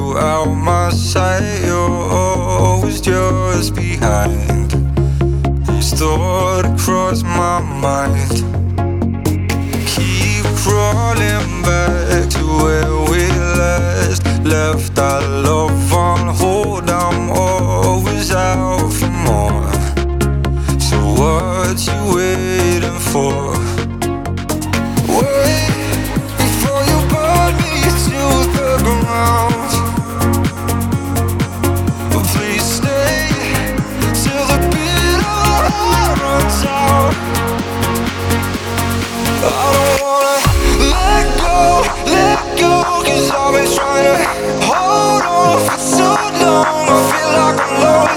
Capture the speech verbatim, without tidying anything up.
you out my sight, you're always just behind. Each thought across my mind, keep crawling back to where we last left our love on hold. I'm always out for more, so what you waiting for? Wait before you burn me to the ground. Please stay till the beat of our heart runs out. I don't wanna let go, let go, cause I've been trying to hold on for so long. I feel like I'm lost.